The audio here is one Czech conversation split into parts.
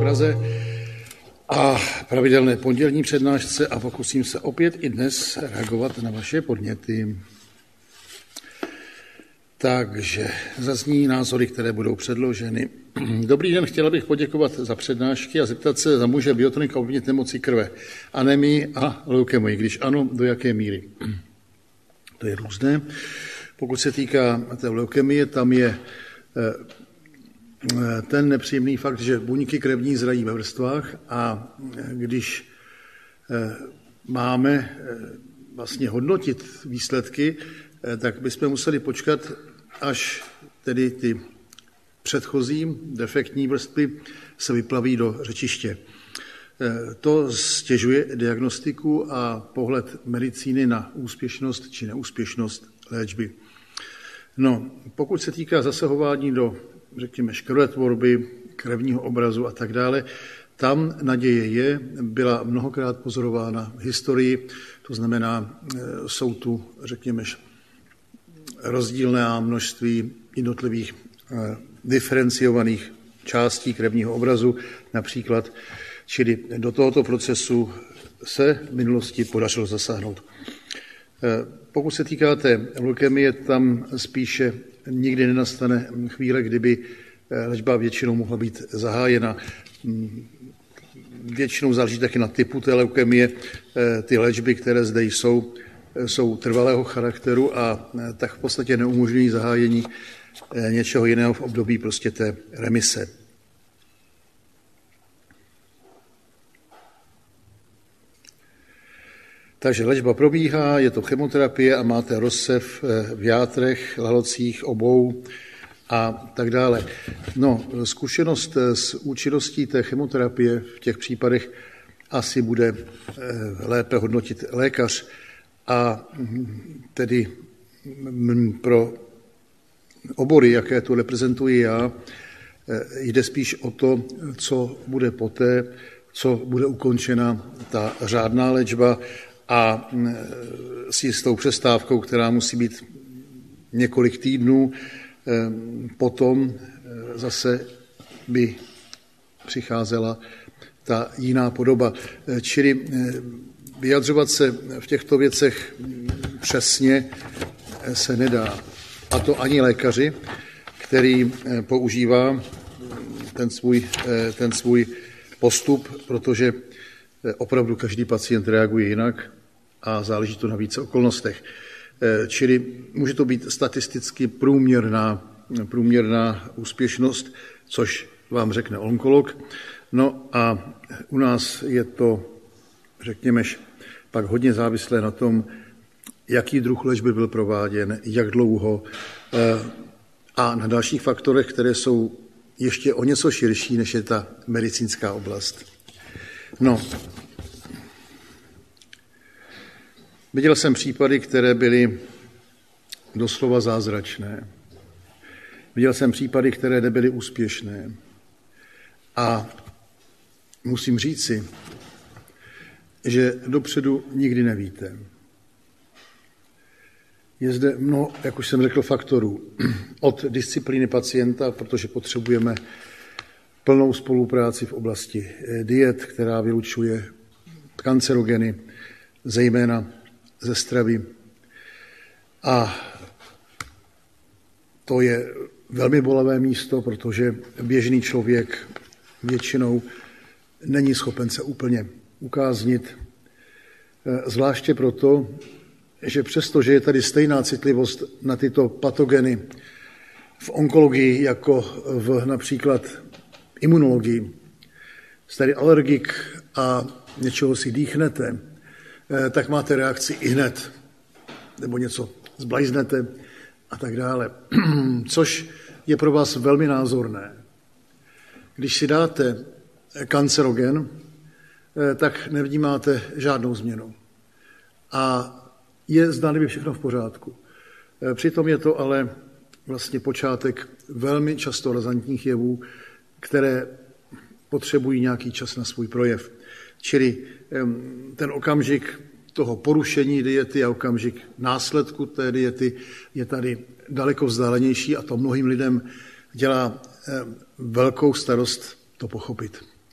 Praze a pravidelné pondělní přednášce a pokusím se opět i dnes reagovat na vaše podněty. Takže zazní názory, které budou předloženy. Dobrý den, chtěla bych poděkovat za přednášky a zeptat se, za může biotonika ovlivnit nemoci krve, anemii a leukemii, když ano, do jaké míry. To je různé. Pokud se týká té leukemie, tam je ten nepříjemný fakt, že buňky krevní zrají ve vrstvách a když máme vlastně hodnotit výsledky, tak bychom museli počkat, až tedy ty předchozí defektní vrstvy se vyplaví do řečiště. To stěžuje diagnostiku a pohled medicíny na úspěšnost či neúspěšnost léčby. No, pokud se týká zasahování do, řekněme, krvetvorby, krevního obrazu a tak dále, tam naděje byla mnohokrát pozorována v historii, to znamená, jsou tu, řekněme, rozdílné množství jednotlivých diferenciovaných částí krevního obrazu například, čili do tohoto procesu se v minulosti podařilo zasáhnout. Pokud se týká té leukemie, tam spíše nikdy nenastane chvíle, kdyby léčba většinou mohla být zahájena. Většinou záleží taky na typu té leukemie. Ty léčby, které zde jsou trvalého charakteru a tak v podstatě neumožňují zahájení něčeho jiného v období prostě té remise. Takže léčba probíhá, je to chemoterapie a máte rozsev v játrech, lalocích, obou a tak dále. No, zkušenost s účinností té chemoterapie v těch případech asi bude lépe hodnotit lékař a tedy pro obory, jaké tu reprezentuji já, jde spíš o to, co bude poté, co bude ukončena ta řádná léčba a s jistou přestávkou, která musí být několik týdnů, potom zase by přicházela ta jiná podoba. Čili vyjadřovat se v těchto věcech přesně se nedá. A to ani lékaři, který používá ten svůj postup, protože opravdu každý pacient reaguje jinak a záleží to na více okolnostech. Čili může to být statisticky průměrná úspěšnost, což vám řekne onkolog. No a u nás je to, řekněme, pak hodně závislé na tom, jaký druh léčby byl prováděn, jak dlouho a na dalších faktorech, které jsou ještě o něco širší, než je ta medicínská oblast. No, viděl jsem případy, které byly doslova zázračné. Viděl jsem případy, které nebyly úspěšné. A musím říci, že dopředu nikdy nevíte. Je zde mnoho, jak už jsem řekl, faktorů. Od disciplíny pacienta, protože potřebujeme plnou spolupráci v oblasti diet, která vylučuje kancerogeny, zejména ze stravy. A to je velmi bolavé místo, protože běžný člověk většinou není schopen se úplně ukáznit. Zvláště proto, že přesto, že je tady stejná citlivost na tyto patogeny v onkologii jako v například imunologii, jste tady alergik a něčeho si dýchnete, tak máte reakci i hned, nebo něco zblajznete a tak dále. Což je pro vás velmi názorné. Když si dáte kancerogen, tak nevnímáte žádnou změnu. A je zdánlivě všechno v pořádku. Přitom je to ale vlastně počátek velmi často razantních jevů, které potřebují nějaký čas na svůj projev. Čili ten okamžik toho porušení diety a okamžik následku té diety je tady daleko vzdálenější a to mnohým lidem dělá velkou starost to pochopit.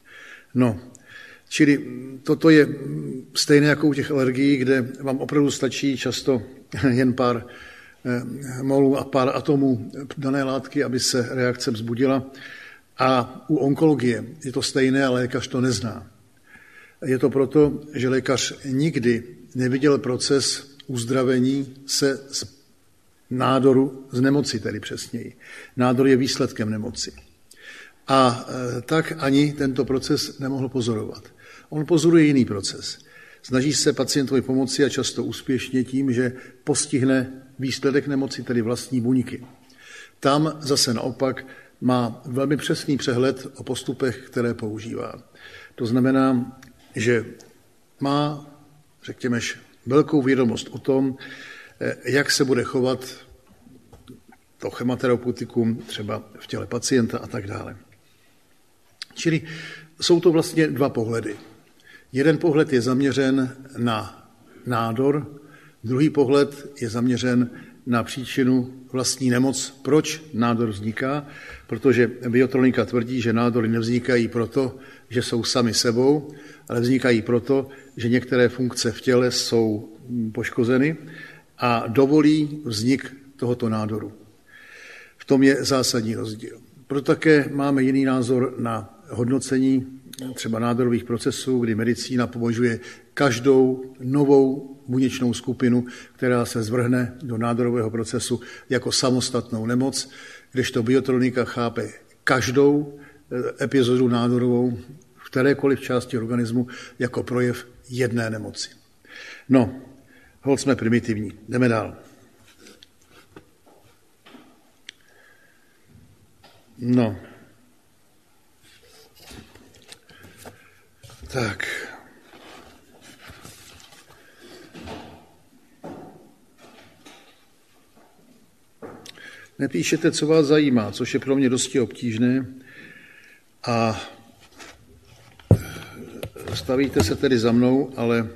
No, čili toto je stejné jako u těch alergií, kde vám opravdu stačí často jen pár molů a pár atomů dané látky, aby se reakce vzbudila. A u onkologie je to stejné, ale lékař to nezná. Je to proto, že lékař nikdy neviděl proces uzdravení se z nádoru, z nemoci tedy přesněji. Nádor je výsledkem nemoci. A tak ani tento proces nemohl pozorovat. On pozoruje jiný proces. Snaží se pacientovi pomoci a často úspěšně tím, že postihne výsledek nemoci, tedy vlastní buňky. Tam zase naopak má velmi přesný přehled o postupech, které používá. To znamená, že má, řekněme, velkou vědomost o tom, jak se bude chovat to chemoterapeutikum třeba v těle pacienta a tak dále. Čili jsou to vlastně dva pohledy. Jeden pohled je zaměřen na nádor, druhý pohled je zaměřen na příčinu vlastní nemoc. Proč nádor vzniká? Protože biotronika tvrdí, že nádory nevznikají proto, že jsou sami sebou, ale vznikají proto, že některé funkce v těle jsou poškozeny a dovolí vznik tohoto nádoru. V tom je zásadní rozdíl. Proto také máme jiný názor na hodnocení třeba nádorových procesů, kdy medicína považuje každou novou buněčnou skupinu, která se zvrhne do nádorového procesu jako samostatnou nemoc, kdežto biotronika chápe každou epizodu nádorovou v kterékoliv části organismu jako projev jedné nemoci. No, holt jsme primitivní. Jdeme dál. No. Tak. Nepíšete, co vás zajímá, což je pro mě dosti obtížné. A stavíte se tedy za mnou, ale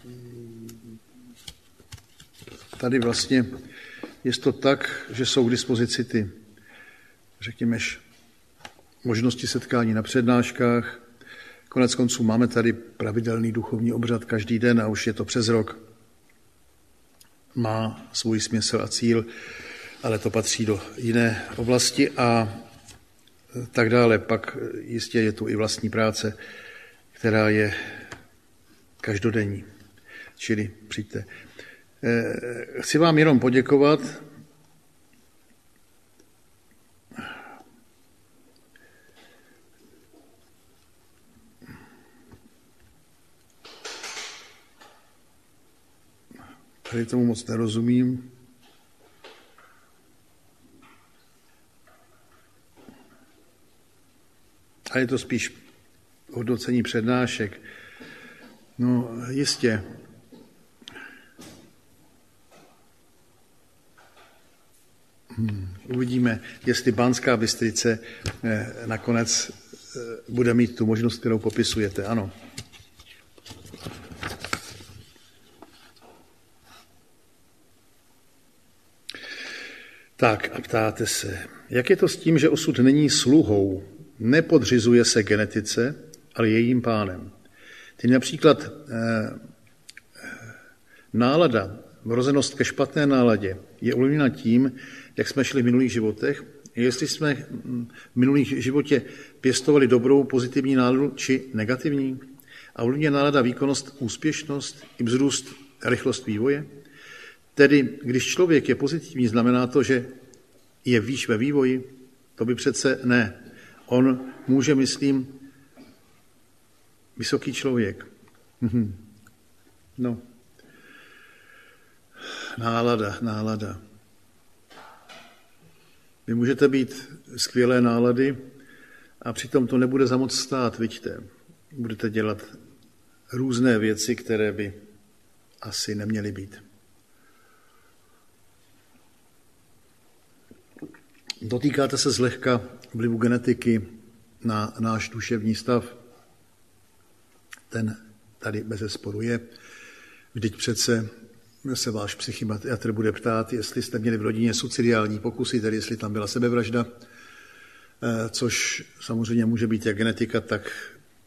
tady vlastně je to tak, že jsou k dispozici ty, řekněme, možnosti setkání na přednáškách. Konec konců máme tady pravidelný duchovní obřad každý den a už je to přes rok. Má svůj smysl a cíl, ale to patří do jiné oblasti a tak dále. Pak jistě je tu i vlastní práce, která je každodenní. Čili přijďte. Chci vám jenom poděkovat. Tady tomu moc nerozumím. A je to spíš hodnocení přednášek. No, jistě. Uvidíme, jestli Banská Bystrice nakonec bude mít tu možnost, kterou popisujete. Ano. Tak a ptáte se, jak je to s tím, že osud není sluhou, nepodřizuje se genetice, ale jejím pánem. Teď například nálada, vrozenost ke špatné náladě je ovlivněna tím, jak jsme šli v minulých životech. Jestli jsme v minulých životě pěstovali dobrou, pozitivní náladu či negativní. A ovlivňuje nálada výkonnost, úspěšnost i vzrůst, rychlost vývoje. Tedy, když člověk je pozitivní, znamená to, že je výš ve vývoji? To by přece ne. On může, myslím, vysoký člověk. No. Nálada. Vy můžete být skvělé nálady a přitom to nebude za moc stát, vidíte. Budete dělat různé věci, které by asi neměly být. Dotýkáte se zlehka vlivu genetiky na náš duševní stav. Ten tady bezesporu je. Vždyť přece se váš psychiatr bude ptát, jestli jste měli v rodině suicidální pokusy, tedy jestli tam byla sebevražda, což samozřejmě může být jak genetika, tak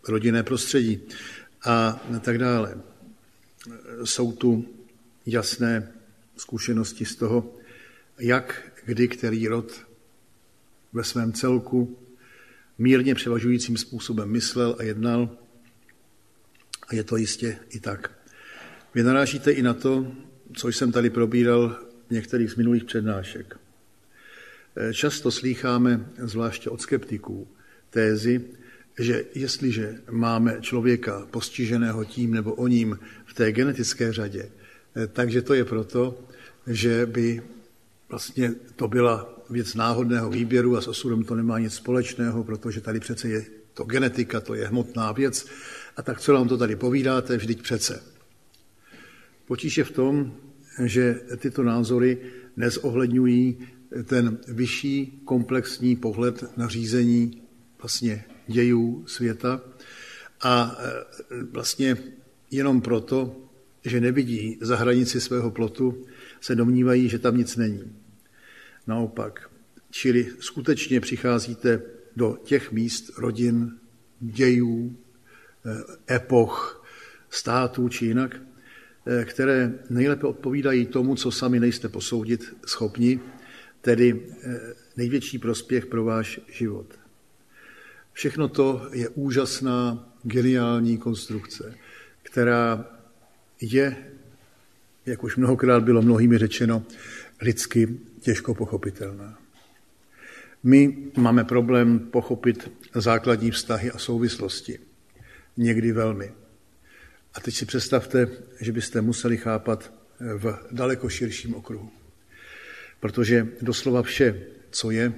rodinné prostředí a tak dále. Jsou tu jasné zkušenosti z toho, jak kdy který rod ve svém celku mírně převažujícím způsobem myslel a jednal. A je to jistě i tak. Vy narážíte i na to, co jsem tady probíral v některých z minulých přednášek. Často slýcháme, zvláště od skeptiků, tézy, že jestliže máme člověka postiženého tím nebo oním v té genetické řadě, takže to je proto, že by vlastně to byla věc náhodného výběru a s osudem to nemá nic společného, protože tady přece je to genetika, to je hmotná věc. A tak co nám to tady povídáte, vždyť přece. Potíž je v tom, že tyto názory nezohledňují ten vyšší komplexní pohled na řízení vlastně dějů světa a vlastně jenom proto, že nevidí za hranici svého plotu, se domnívají, že tam nic není. Naopak, čili skutečně přicházíte do těch míst, rodin, dějů, epoch, států či jinak, které nejlépe odpovídají tomu, co sami nejste posoudit schopni, tedy největší prospěch pro váš život. Všechno to je úžasná, geniální konstrukce, která je, jak už mnohokrát bylo mnohými řečeno, lidsky těžko pochopitelná. My máme problém pochopit základní vztahy a souvislosti. Někdy velmi. A teď si představte, že byste museli chápat v daleko širším okruhu. Protože doslova vše, co je,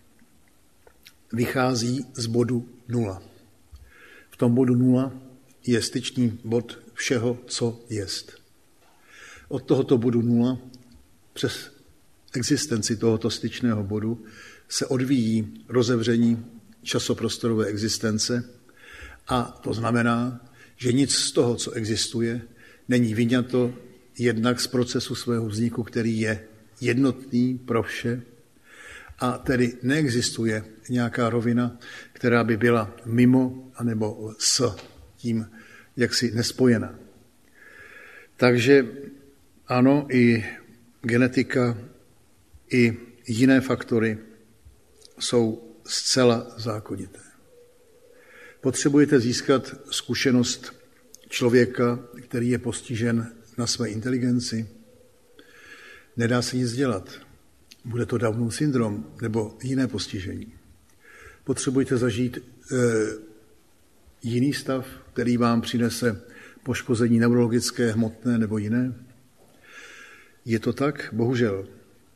vychází z bodu nula. V tom bodu nula je styčný bod všeho, co jest. Od tohoto bodu nula přes existenci tohoto styčného bodu se odvíjí rozevření časoprostorové existence a to znamená, že nic z toho, co existuje, není vyňato jednak z procesu svého vzniku, který je jednotný pro vše a tedy neexistuje nějaká rovina, která by byla mimo anebo s tím jaksi nespojená. Takže ano, i genetika, i jiné faktory jsou zcela zákonité. Potřebujete získat zkušenost člověka, který je postižen na své inteligenci. Nedá se nic dělat. Bude to Downův syndrom nebo jiné postižení. Potřebujete zažít jiný stav, který vám přinese poškození neurologické, hmotné nebo jiné. Je to tak? Bohužel.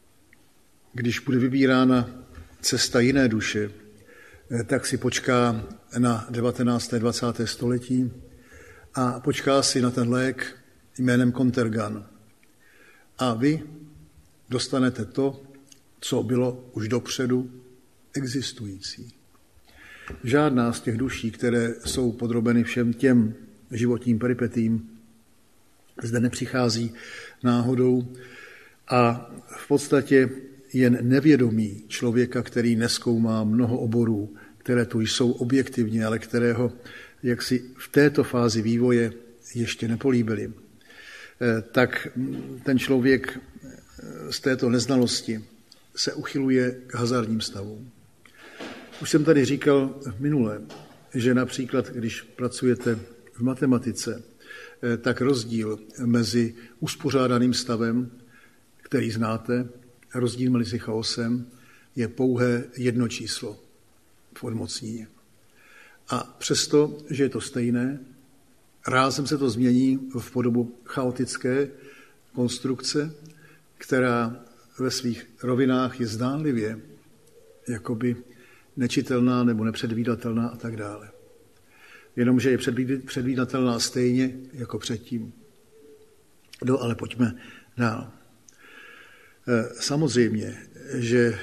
Když bude vybírána cesta jiné duše, tak si počká na 19. 20. století a počká si na ten lék jménem Contergan. A vy dostanete to, co bylo už dopředu existující. Žádná z těch duší, které jsou podrobeny všem těm životním peripetím, zde nepřichází náhodou a v podstatě jen nevědomí člověka, který nezkoumá mnoho oborů, které tu jsou objektivně, ale kterého jaksi v této fázi vývoje ještě nepolíbili, tak ten člověk z této neznalosti se uchyluje k hazardním stavům. Už jsem tady říkal v minule, že například, když pracujete v matematice, tak rozdíl mezi uspořádaným stavem, který znáte, a rozdíl mezi chaosem je pouhé jedno číslo v odmocnině. A přesto, že je to stejné, rázem se to změní v podobu chaotické konstrukce, která ve svých rovinách je zdánlivě jakoby nečitelná nebo nepředvídatelná a tak dále. Jenomže je předvídatelná stejně jako předtím. No, ale pojďme dál. Samozřejmě, že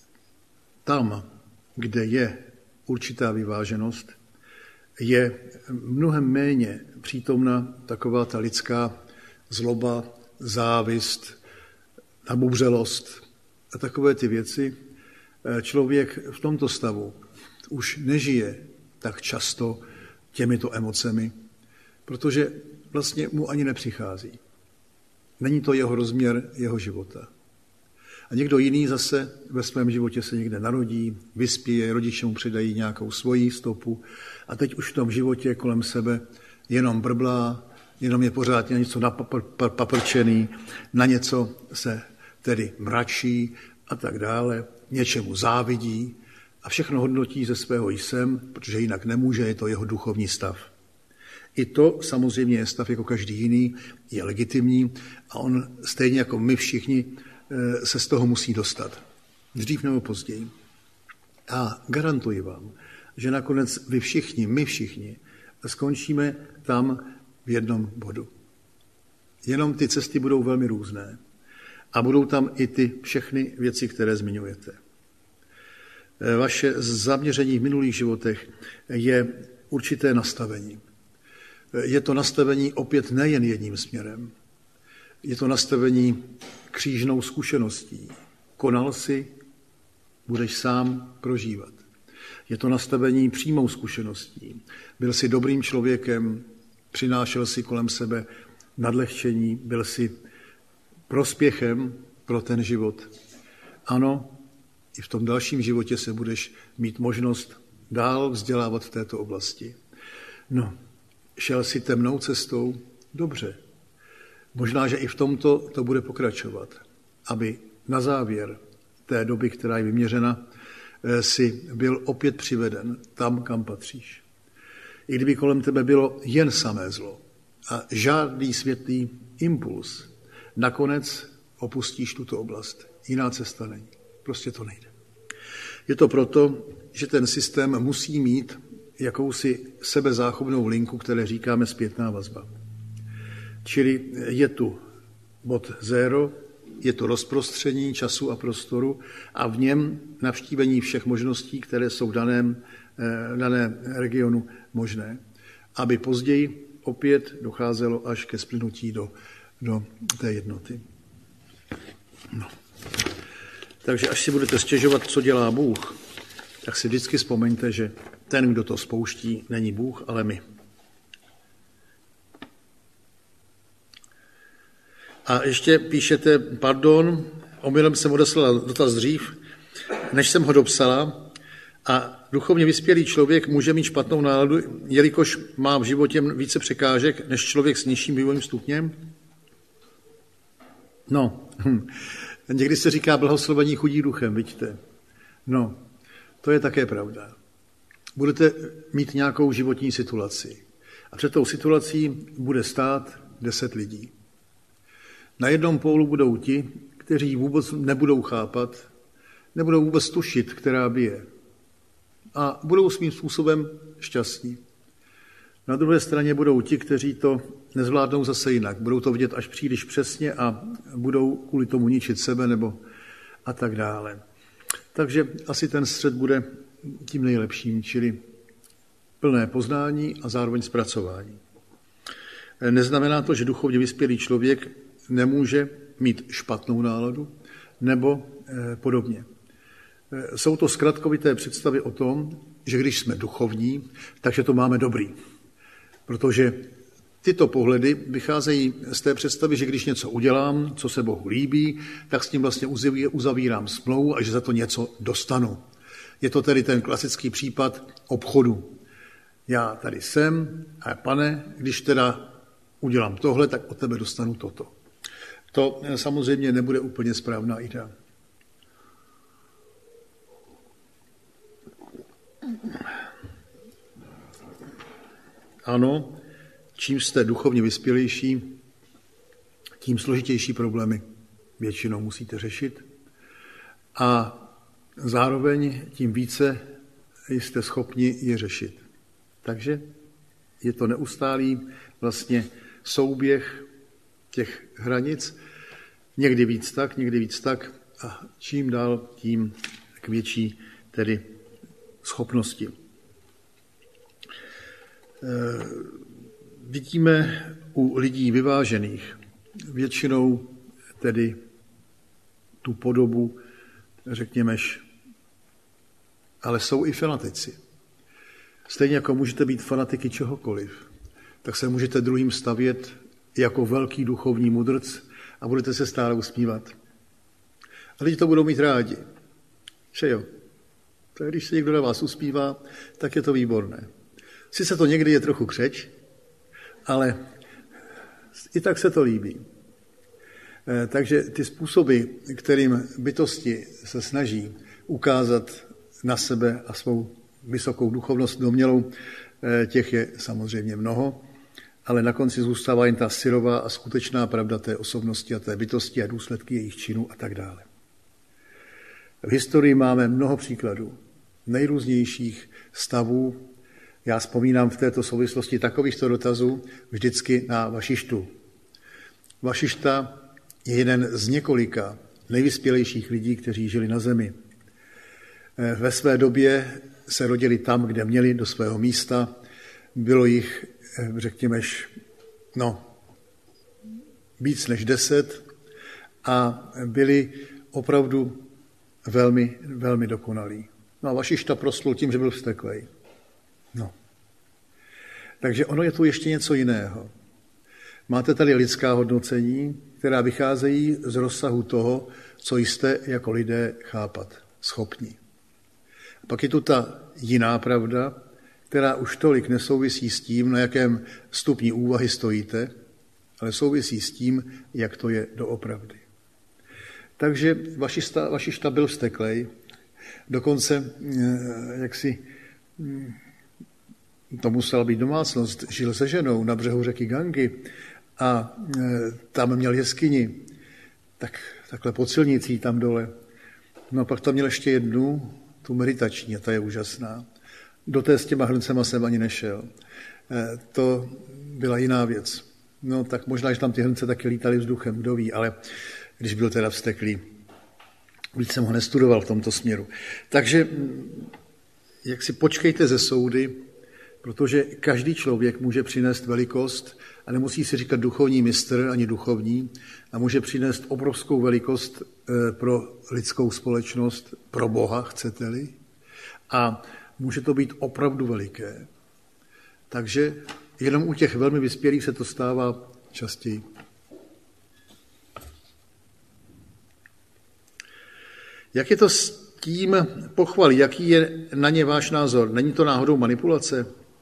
tam, kde je určitá vyváženost, je mnohem méně přítomna taková ta lidská zloba, závist, nabubřelost a takové ty věci. Člověk v tomto stavu už nežije tak často těmito emocemi, protože vlastně mu ani nepřichází. Není to jeho rozměr jeho života. A někdo jiný zase ve svém životě se někde narodí, vyspěje, rodiče mu předají nějakou svoji stopu a teď už v tom životě kolem sebe jenom brblá, jenom je pořád na něco napaprčený, na něco se tedy mračí a tak dále, něčemu závidí a všechno hodnotí ze svého jsem, protože jinak nemůže, je to jeho duchovní stav. I to samozřejmě je stav jako každý jiný, je legitimní a on stejně jako my všichni se z toho musí dostat. Dřív nebo později. A garantuji vám, že nakonec vy všichni, my všichni, skončíme tam v jednom bodu. Jenom ty cesty budou velmi různé. A budou tam i ty všechny věci, které zmiňujete. Vaše zaměření v minulých životech je určité nastavení. Je to nastavení opět nejen jedním směrem. Je to nastavení křížnou zkušeností. Konal si, budeš sám prožívat. Je to nastavení přímou zkušeností. Byl jsi dobrým člověkem, přinášel si kolem sebe nadlehčení, byl si prospěchem pro ten život. Ano, i v tom dalším životě se budeš mít možnost dál vzdělávat v této oblasti. No, šel si temnou cestou? Dobře. Možná, že i v tomto to bude pokračovat, aby na závěr té doby, která je vyměřena, si byl opět přiveden tam, kam patříš. I kdyby kolem tebe bylo jen samé zlo a žádný světlý impuls, nakonec opustíš tuto oblast. Jiná cesta není. Prostě to nejde. Je to proto, že ten systém musí mít jakousi sebezáchovnou linku, které říkáme zpětná vazba. Čili je tu bod zero, je to rozprostření času a prostoru a v něm navštívení všech možností, které jsou v daném regionu možné, aby později opět docházelo až ke splynutí do té jednoty. No. Takže až si budete stěžovat, co dělá Bůh, tak si vždycky vzpomeňte, že ten, kdo to spouští, není Bůh, ale my. A ještě píšete, pardon, omylem jsem odeslala dotaz dřív, než jsem ho dopsala, a duchovně vyspělý člověk může mít špatnou náladu, jelikož má v životě více překážek, než člověk s nižším vývojovým stupněm? No, někdy se říká blahoslovení chudí duchem, vidíte. No, to je také pravda. Budete mít nějakou životní situaci a před tou situací bude stát 10 lidí. Na jednom pólu budou ti, kteří vůbec nebudou chápat, nebudou vůbec tušit, která by je. A budou svým způsobem šťastní. Na druhé straně budou ti, kteří to nezvládnou zase jinak. Budou to vidět až příliš přesně a budou kvůli tomu ničit sebe nebo a tak dále. Takže asi ten střed bude tím nejlepším, čili plné poznání a zároveň zpracování. Neznamená to, že duchovně vyspělý člověk nemůže mít špatnou náladu nebo podobně. Jsou to zkratkovité představy o tom, že když jsme duchovní, takže to máme dobrý. Protože tyto pohledy vycházejí z té představy, že když něco udělám, co se Bohu líbí, tak s tím vlastně uzavírám smlouvu a že za to něco dostanu. Je to tedy ten klasický případ obchodu. Já tady jsem a pane, když teda udělám tohle, tak od tebe dostanu toto. To samozřejmě nebude úplně správná idea. Ano, čím jste duchovně vyspělejší, tím složitější problémy většinou musíte řešit a zároveň tím více jste schopni je řešit. Takže je to neustálý vlastně souběh těch hranic, někdy víc tak a čím dál, tím k větší tedy schopnosti. Vidíme u lidí vyvážených většinou tedy tu podobu, řekněmeš, ale jsou i fanatici. Stejně jako můžete být fanatiky čehokoliv, tak se můžete druhým stavět jako velký duchovní mudrc a budete se stále usmívat. A lidi to budou mít rádi. Že jo? Tak když se někdo na vás uspívá, tak je to výborné. Sice to někdy je trochu křeč, ale i tak se to líbí. Takže ty způsoby, kterým bytosti se snaží ukázat na sebe a svou vysokou duchovnost domělou, těch je samozřejmě mnoho, ale na konci zůstává jen ta syrová a skutečná pravda té osobnosti a té bytosti a důsledky jejich činů a tak dále. V historii máme mnoho příkladů nejrůznějších stavů. Já vzpomínám v této souvislosti takovýchto dotazů vždycky na Vašištu. Vašišta je jeden z několika nejvyspělejších lidí, kteří žili na zemi. Ve své době se rodili tam, kde měli, do svého místa. Bylo jich, řekněme, víc než 10 a byli opravdu velmi, velmi dokonalí. No a Vašišta proslul tím, že byl vzteklej. No. Takže ono je tu ještě něco jiného. Máte tady lidská hodnocení, která vycházejí z rozsahu toho, co jste jako lidé chápat schopni. A pak je tu ta jiná pravda, která už tolik nesouvisí s tím, na jakém stupni úvahy stojíte, ale souvisí s tím, jak to je doopravdy. Takže Vašišta byl vzteklej, dokonce to musela být domácnost, žil se ženou na břehu řeky Gangy a tam měl jeskyni, takhle pod silnicí tam dole. No a pak tam měl ještě jednu, tu meditační, a ta je úžasná. Do té s těma hrncema jsem ani nešel. To byla jiná věc. No tak možná, že tam ty hrnce taky lítaly vzduchem, kdo ví, ale když byl teda vzteklý. Víc jsem ho nestudoval v tomto směru. Takže jak si počkejte ze soudy, protože každý člověk může přinést velikost a nemusí si říkat duchovní mistr ani duchovní a může přinést obrovskou velikost pro lidskou společnost, pro Boha, chcete-li, a může to být opravdu veliké. Takže jenom u těch velmi vyspělých se to stává častěji. Jak je to s tím pochvaly? Jaký je na ně váš názor? Není to náhodou manipulace?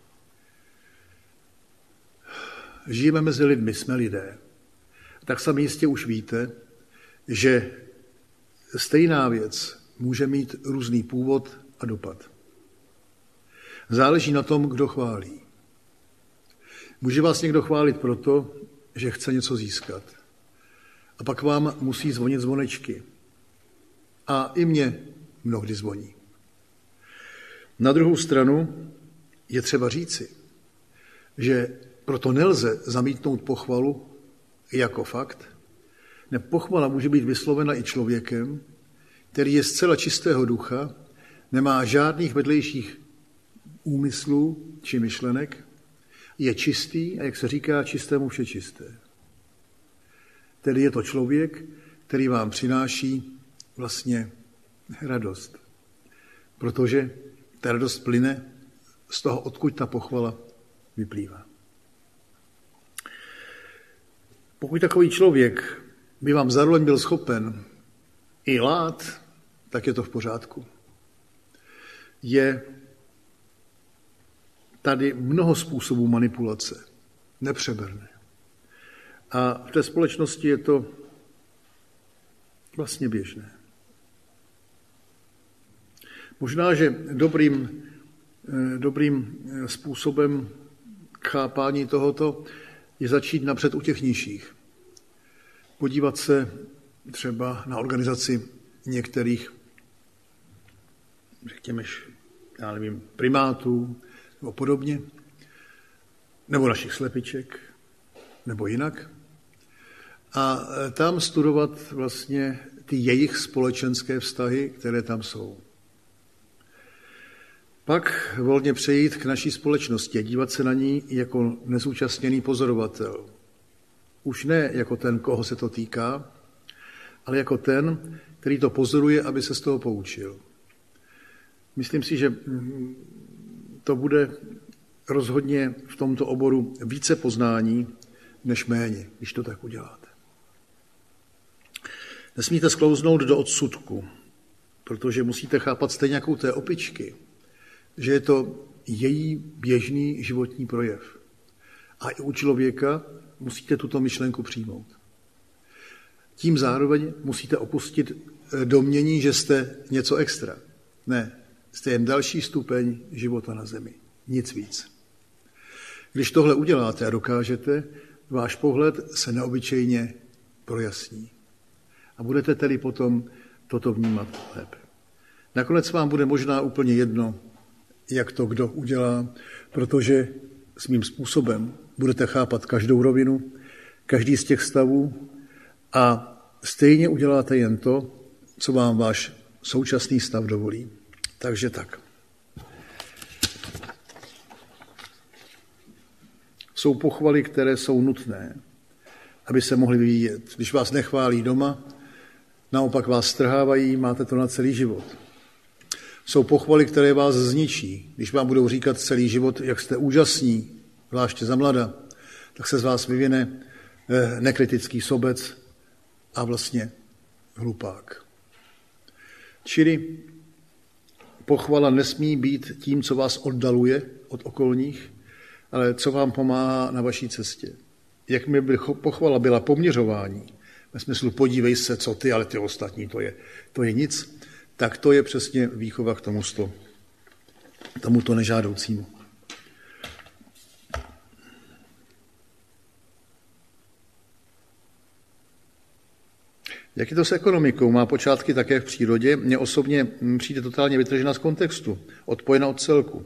Žijeme mezi lidmi, jsme lidé. Tak sami jistě už víte, že stejná věc může mít různý původ a dopad. Záleží na tom, kdo chválí. Může vás někdo chválit proto, že chce něco získat. A pak vám musí zvonit zvonečky. A i mě mnohdy zvoní. Na druhou stranu je třeba říci, že proto nelze zamítnout pochvalu jako fakt. Pochvala může být vyslovena i člověkem, který je zcela čistého ducha, nemá žádných vedlejších úmyslů či myšlenek, je čistý a, jak se říká, čistému vše čisté. Tedy je to člověk, který vám přináší vlastně radost. Protože ta radost plyne z toho, odkud ta pochvala vyplývá. Pokud takový člověk by vám zároveň byl schopen i lát, tak je to v pořádku. Je tady mnoho způsobů manipulace, nepřeberné. A v té společnosti je to vlastně běžné. Možná, že dobrým způsobem k chápání tohoto je začít napřed u těch nižších. Podívat se třeba na organizaci některých, řekněme, primátů nebo podobně, nebo našich slepiček, nebo jinak. A tam studovat vlastně ty jejich společenské vztahy, které tam jsou. Pak volně přejít k naší společnosti a dívat se na ní jako nezúčastněný pozorovatel. Už ne jako ten, koho se to týká, ale jako ten, který to pozoruje, aby se z toho poučil. Myslím si, že to bude rozhodně v tomto oboru více poznání než méně, když to tak uděláte. Nesmíte sklouznout do odsudku, protože musíte chápat stejně jako u té opičky, že je to její běžný životní projev. A i u člověka musíte tuto myšlenku přijmout. Tím zároveň musíte opustit domnění, že jste něco extra. Ne, jste jen další stupeň života na zemi. Nic víc. Když tohle uděláte a dokážete, váš pohled se neobyčejně projasní. A budete tedy potom toto vnímat lépe. Nakonec vám bude možná úplně jedno, jak to kdo udělá, protože svým způsobem budete chápat každou rovinu, každý z těch stavů a stejně uděláte jen to, co vám váš současný stav dovolí. Takže tak. Jsou pochvaly, které jsou nutné, aby se mohly vyvíjet. Když vás nechválí doma, naopak vás strhávají, máte to na celý život. Jsou pochvaly, které vás zničí. Když vám budou říkat celý život, jak jste úžasní, zvláště za mlada, tak se z vás vyvine nekritický sobec a vlastně hlupák. Čili pochvala nesmí být tím, co vás oddaluje od okolních, ale co vám pomáhá na vaší cestě. Jakmile by pochvala byla poměřování, ve smyslu podívej se, co ty, ale ty ostatní, to je nic, tak to je přesně výchova k tomuto nežádoucímu. Jak je to s ekonomikou? Má počátky také v přírodě. Mně osobně přijde totálně vytržena z kontextu, odpojena od celku.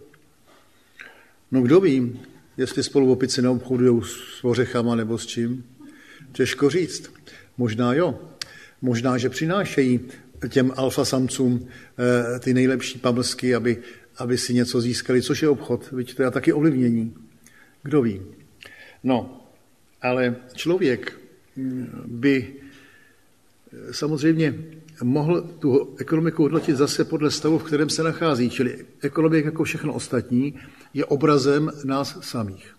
No kdo ví, jestli spolu opici neobchodují s ořechama nebo s čím? Těžko říct. Možná jo. Možná, že přinášejí těm alfasamcům ty nejlepší pamlsky, aby si něco získali, což je obchod. Víte, to je taky ovlivnění. Kdo ví? No, ale člověk by samozřejmě mohl tu ekonomiku hodnotit zase podle stavu, v kterém se nachází. Čili ekonomika, jako všechno ostatní, je obrazem nás samých.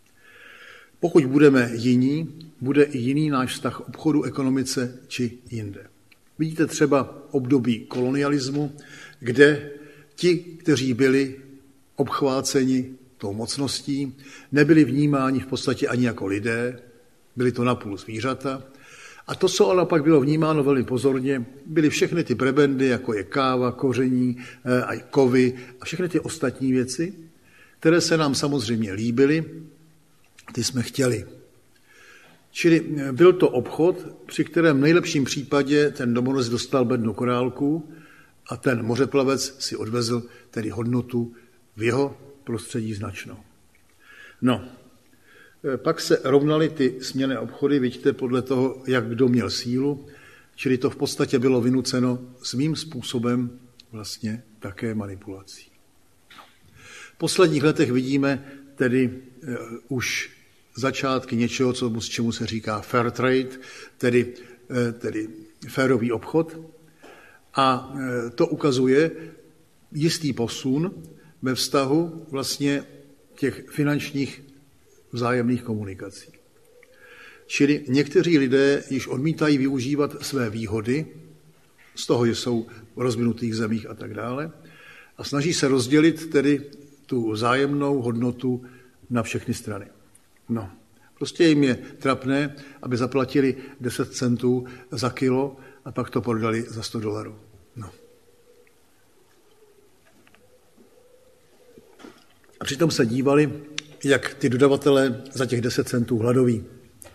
Pokud budeme jiní, bude i jiný náš vztah obchodu, ekonomice či jinde. Vidíte třeba období kolonialismu, kde ti, kteří byli obchváceni tou mocností, nebyli vnímáni v podstatě ani jako lidé, byli to napůl zvířata. A to, co ale pak bylo vnímáno velmi pozorně, byly všechny ty prebendy, jako je káva, koření a kovy a všechny ty ostatní věci, které se nám samozřejmě líbily, ty jsme chtěli. Čili byl to obchod, při kterém v nejlepším případě ten domorodec dostal bednu korálků a ten mořeplavec si odvezl tedy hodnotu v jeho prostředí značnou. No, pak se rovnaly ty směnné obchody, vidíte, podle toho, jak kdo měl sílu, čili to v podstatě bylo vynuceno svým způsobem vlastně také manipulací. V posledních letech vidíme tedy už začátky něčeho, čemu se říká fair trade, tedy férový obchod. A to ukazuje jistý posun ve vztahu vlastně těch finančních vzájemných komunikací. Čili někteří lidé již odmítají využívat své výhody, z toho, že jsou v rozvinutých zemích a tak dále, a snaží se rozdělit tedy tu vzájemnou hodnotu na všechny strany. No, prostě jim je trapné, aby zaplatili 10 centů za kilo a pak to prodali za $100. No. A přitom se dívali, jak ty dodavatelé za těch 10 centů hladoví.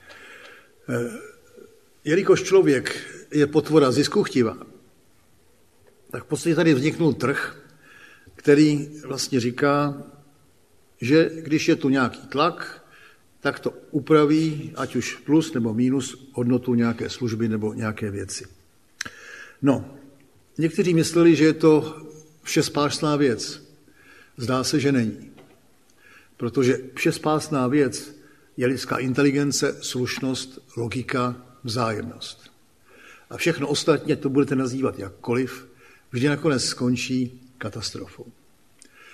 Jelikož člověk je potvora ziskuchtivá, tak v podstatě tady vzniknul trh, který vlastně říká, že když je tu nějaký tlak, tak to upraví, ať už plus nebo minus, hodnotu nějaké služby nebo nějaké věci. No, někteří mysleli, že je to všespásná věc. Zdá se, že není. Protože všespásná věc je lidská inteligence, slušnost, logika, vzájemnost. A všechno ostatně, to budete nazývat jakkoliv, vždy nakonec skončí katastrofou.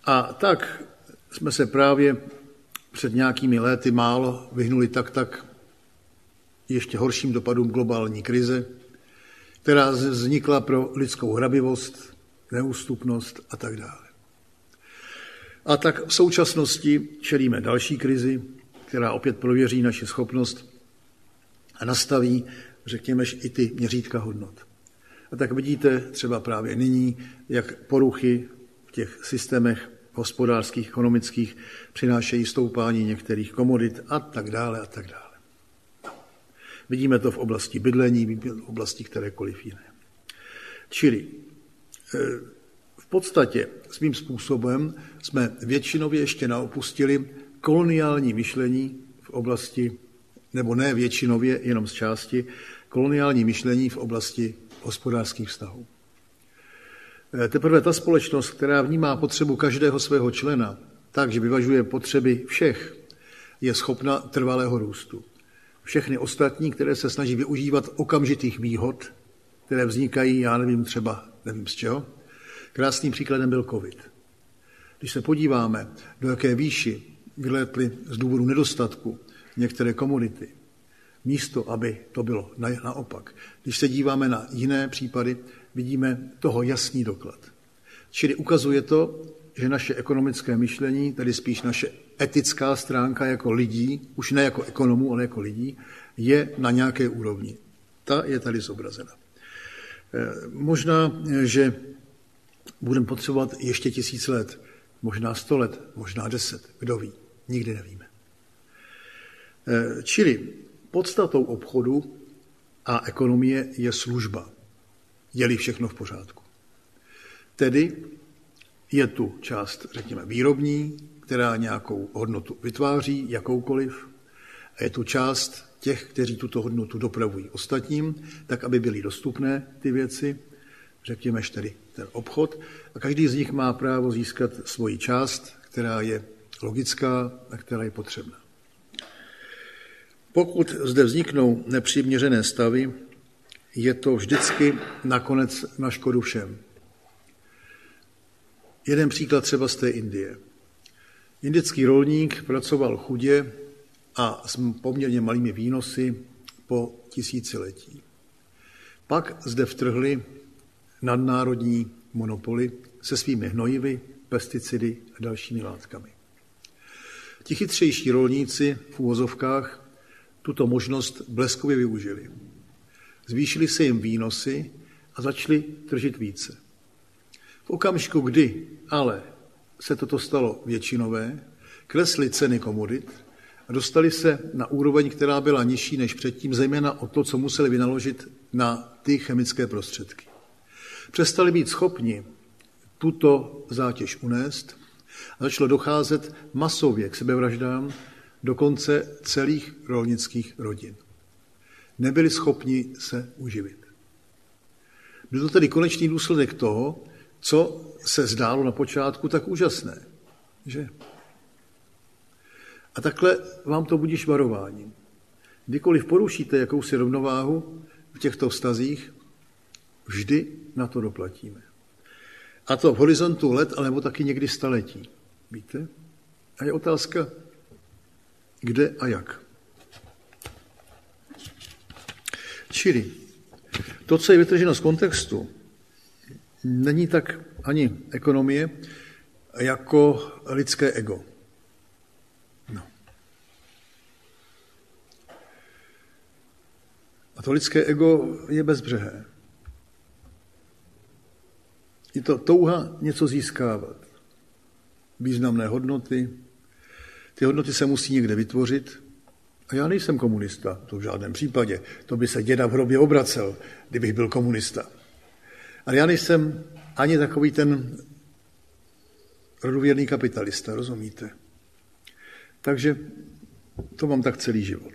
A tak jsme se právě před nějakými léty málo vyhnuli tak ještě horším dopadům globální krize, která vznikla pro lidskou hrabivost, neústupnost a tak dále. A tak v současnosti čelíme další krizi, která opět prověří naši schopnost a nastaví, řekněme, i ty měřítka hodnot. A tak vidíte třeba právě nyní, jak poruchy v těch systémech hospodářských, ekonomických přinášejí stoupání některých komodit a tak dále a tak dále. Vidíme to v oblasti bydlení, v oblasti kterékoliv jiné. Čili v podstatě svým způsobem jsme většinově ještě neopustili koloniální myšlení v oblasti, nebo ne většinově, jenom z části, koloniální myšlení v oblasti hospodářských vztahů. Teprve ta společnost, která vnímá potřebu každého svého člena tak, že vyvažuje potřeby všech, je schopna trvalého růstu. Všechny ostatní, které se snaží využívat okamžitých výhod, které vznikají, já nevím z čeho. Krásným příkladem byl covid. Když se podíváme, do jaké výši vylétly z důvodu nedostatku některé komodity, místo, aby to bylo naopak. Když se díváme na jiné případy, vidíme toho jasný doklad. Čili ukazuje to, že naše ekonomické myšlení, tedy spíš naše etická stránka jako lidí, už ne jako ekonomů, ale jako lidí, je na nějaké úrovni. Ta je tady zobrazena. Možná, že budeme potřebovat ještě 1000 let, možná 100 let, možná 10, kdo ví, nikdy nevíme. Čili podstatou obchodu a ekonomie je služba, je-li všechno v pořádku. Tedy je tu část, řekněme, výrobní, která nějakou hodnotu vytváří, jakoukoliv, a je tu část těch, kteří tuto hodnotu dopravují ostatním, tak, aby byly dostupné ty věci, řekněme, tedy ten obchod, a každý z nich má právo získat svoji část, která je logická a která je potřebná. Pokud zde vzniknou nepřiměřené stavy, je to vždycky nakonec na škodu všem. Jeden příklad třeba z té Indie. Indický rolník pracoval chudě a s poměrně malými výnosy po tisíciletí. Pak zde vtrhly nadnárodní monopoly se svými hnojivy, pesticidy a dalšími látkami. Ti chytřejší rolníci v uvozovkách tuto možnost bleskově využili. Zvýšily se jim výnosy a začali tržit více. V okamžiku, kdy ale se toto stalo většinové, klesly ceny komodit a dostali se na úroveň, která byla nižší než předtím, zejména o to, co museli vynaložit na ty chemické prostředky. Přestali být schopni tuto zátěž unést a začalo docházet masově k sebevraždám dokonce celých rolnických rodin. Nebyli schopni se uživit. Byl to tedy konečný důsledek toho, co se zdálo na počátku tak úžasné, že? A takhle vám to budíš varováním. Kdykoliv porušíte jakousi rovnováhu v těchto vztazích, vždy na to doplatíme. A to v horizontu let, alebo taky někdy staletí. Víte? A je otázka, kde a jak. Čili to, co je vytrženo z kontextu, není tak ani ekonomie, jako lidské ego. No. A to lidské ego je bezbřehé. Je to touha něco získávat. Významné hodnoty. Ty hodnoty se musí někde vytvořit. A já nejsem komunista, to v žádném případě. To by se děda v hrobě obracel, kdybych byl komunista. Ale já nejsem ani takový ten rodověrný kapitalista, rozumíte? Takže to mám tak celý život.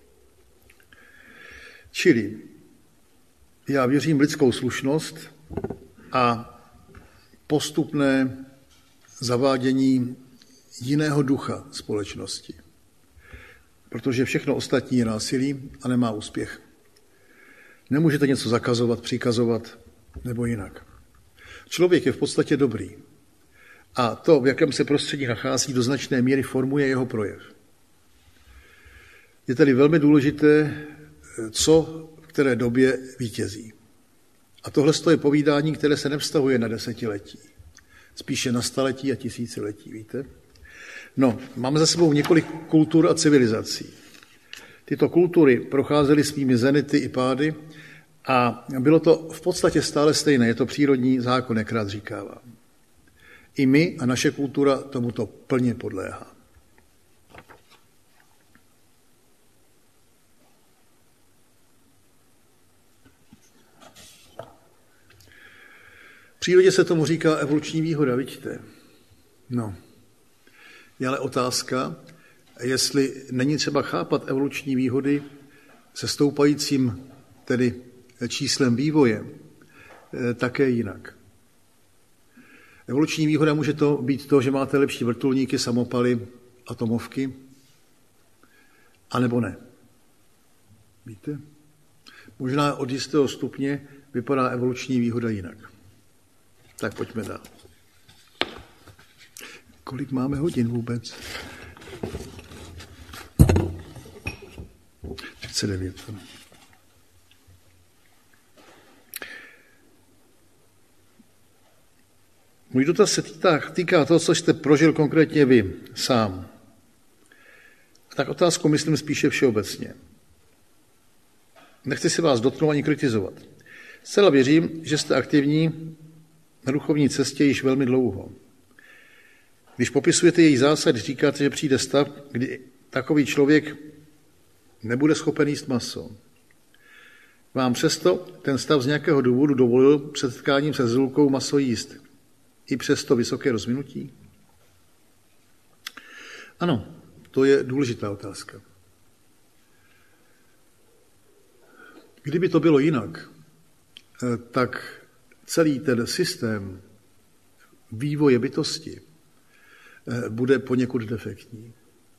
Čili já věřím v lidskou slušnost a postupné zavádění jiného ducha společnosti. Protože všechno ostatní je násilí a nemá úspěch. Nemůžete něco zakazovat, přikazovat nebo jinak. Člověk je v podstatě dobrý a to, v jakém se prostředí nachází, do značné míry formuje jeho projev. Je tedy velmi důležité, co v které době vítězí. A tohle je povídání, které se nevztahuje na desetiletí, spíše na staletí a tisíciletí, víte? No, máme za sebou několik kultur a civilizací. Tyto kultury procházely svými zenity i pády a bylo to v podstatě stále stejné. Je to přírodní zákon, jak rád říkávám. I my a naše kultura tomuto plně podléhá. V přírodě se tomu říká evoluční výhoda, vidíte? No, je ale otázka, jestli není třeba chápat evoluční výhody se stoupajícím tedy číslem vývoje také jinak. Evoluční výhoda může to být to, že máte lepší vrtulníky, samopaly, atomovky, anebo ne. Víte? Možná od jistého stupně vypadá evoluční výhoda jinak. Tak pojďme dál. Kolik máme hodin vůbec? 39. Můj dotaz se týká toho, co jste prožil konkrétně vy sám. Tak otázku myslím spíše všeobecně. Nechci si vás dotknout ani kritizovat. Zcela věřím, že jste aktivní na duchovní cestě již velmi dlouho. Když popisujete její zásady, říkáte, že přijde stav, kdy takový člověk nebude schopen jíst maso. Vám přesto ten stav z nějakého důvodu dovolil před setkáním se Zrulkou maso jíst. I přesto vysoké rozvinutí? Ano, to je důležitá otázka. Kdyby to bylo jinak, tak celý ten systém vývoje bytosti bude poněkud defektní.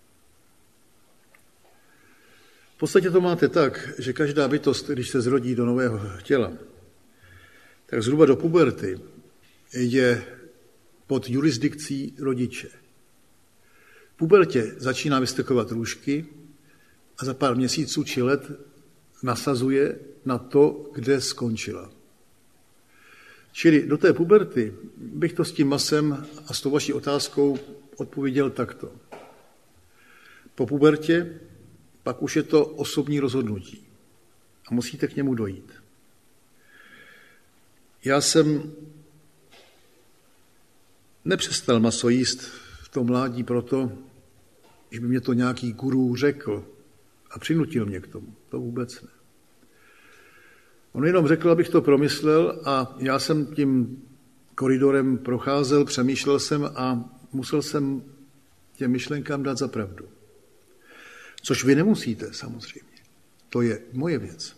V podstatě to máte tak, že každá bytost, když se zrodí do nového těla, tak zhruba do puberty je pod jurisdikcí rodiče. V pubertě začíná vystykovat růžky a za pár měsíců či let nasazuje na to, kde skončila. Čili do té puberty bych to s tím masem a s tou vaší otázkou odpověděl takto. Po pubertě pak už je to osobní rozhodnutí a musíte k němu dojít. Já jsem nepřestal maso jíst v tom mládí proto, že by mě to nějaký guru řekl a přinutil mě k tomu. To vůbec ne. On jenom řekl, abych to promyslel a já jsem tím koridorem procházel, přemýšlel jsem a musel jsem těm myšlenkám dát za pravdu. Což vy nemusíte, samozřejmě. To je moje věc.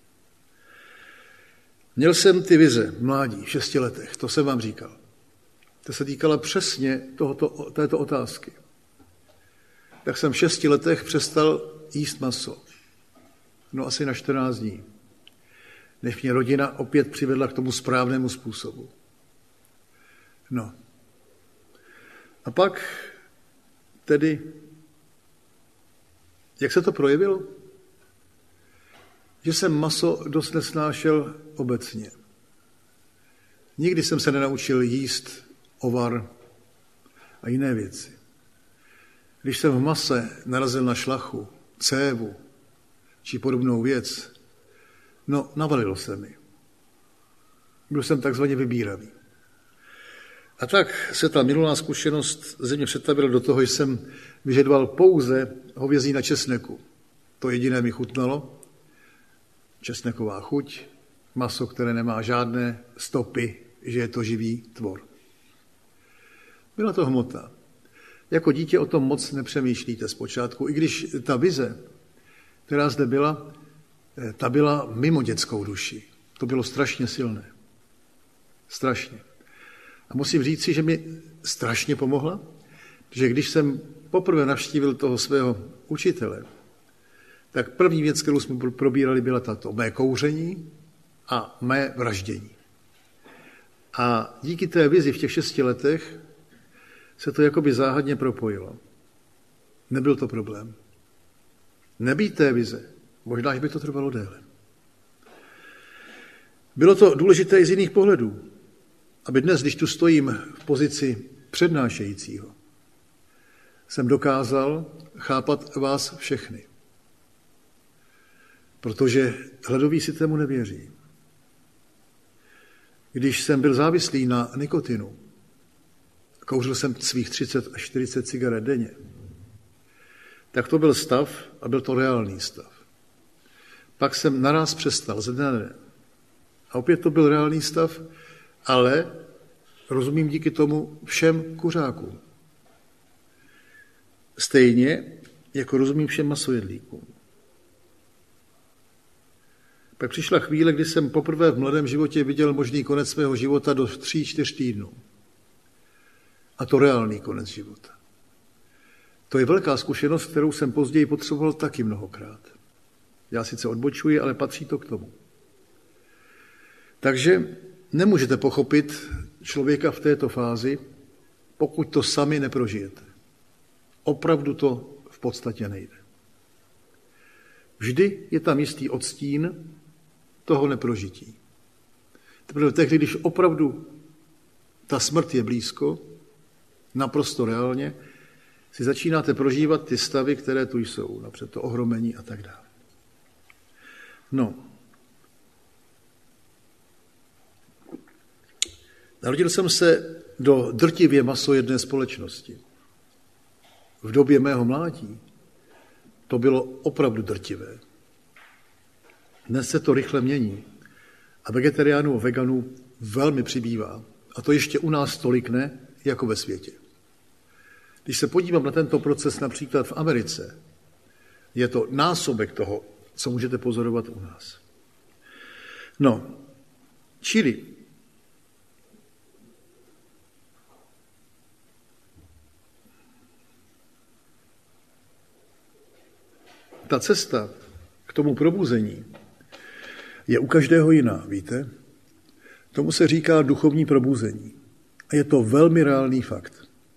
Měl jsem ty vize mládí, v 6 letech, to jsem vám říkal. To se týkala přesně této otázky. Tak jsem v 6 letech přestal jíst maso. No asi na 14 dní. Než mě rodina opět přivedla k tomu správnému způsobu. No. A pak tedy, jak se to projevilo? Že jsem maso dost nesnášel obecně. Nikdy jsem se nenaučil jíst ovar a jiné věci. Když jsem v mase narazil na šlachu, cévu či podobnou věc, no, navalilo se mi. Byl jsem takzvaně vybíravý. A tak se ta minulá zkušenost ze mě přetavila do toho, že jsem vyžadoval pouze hovězí na česneku. To jediné mi chutnalo. Česneková chuť, maso, které nemá žádné stopy, že je to živý tvor. Byla to hmota. Jako dítě o tom moc nepřemýšlíte zpočátku, i když ta vize, která zde byla, ta byla mimo dětskou duši. To bylo strašně silné. Strašně. A musím říct si, že mi strašně pomohla, že když jsem poprvé navštívil toho svého učitele, tak první věc, kterou jsme probírali, byla tato. Mé kouření a mé vraždění. A díky té vizi v těch 6 letech se to jakoby záhadně propojilo. Nebyl to problém. Nebýt té vize, možná, že by to trvalo déle. Bylo to důležité i z jiných pohledů, aby dnes, když tu stojím v pozici přednášejícího, jsem dokázal chápat vás všechny. Protože hledový si tému nevěří. Když jsem byl závislý na nikotinu, kouřil jsem svých 30 až 40 cigaret denně, tak to byl stav a byl to reálný stav. Pak jsem naraz přestal ze dne na den. A opět to byl reálný stav, ale rozumím díky tomu všem kuřákům. Stejně, jako rozumím všem masojedlíkům. Pak přišla chvíle, kdy jsem poprvé v mladém životě viděl možný konec svého života do 3-4 týdnů. A to reálný konec života. To je velká zkušenost, kterou jsem později potřeboval taky mnohokrát. Já sice odbočuji, ale patří to k tomu. Takže nemůžete pochopit člověka v této fázi, pokud to sami neprožijete. Opravdu to v podstatě nejde. Vždy je tam jistý odstín toho neprožití. Teprve tehdy, když opravdu ta smrt je blízko, naprosto reálně, si začínáte prožívat ty stavy, které tu jsou, například to ohromení a tak dále. No. Narodil jsem se do drtivě masojedné společnosti. V době mého mládí to bylo opravdu drtivé. Dnes se to rychle mění a vegetariánů a veganů velmi přibývá. A to ještě u nás tolik ne, jako ve světě. Když se podívám na tento proces například v Americe, je to násobek toho, co můžete pozorovat u nás. No, čili ta cesta k tomu probuzení je u každého jiná, víte? Tomu se říká duchovní probuzení. A je to velmi reálný fakt.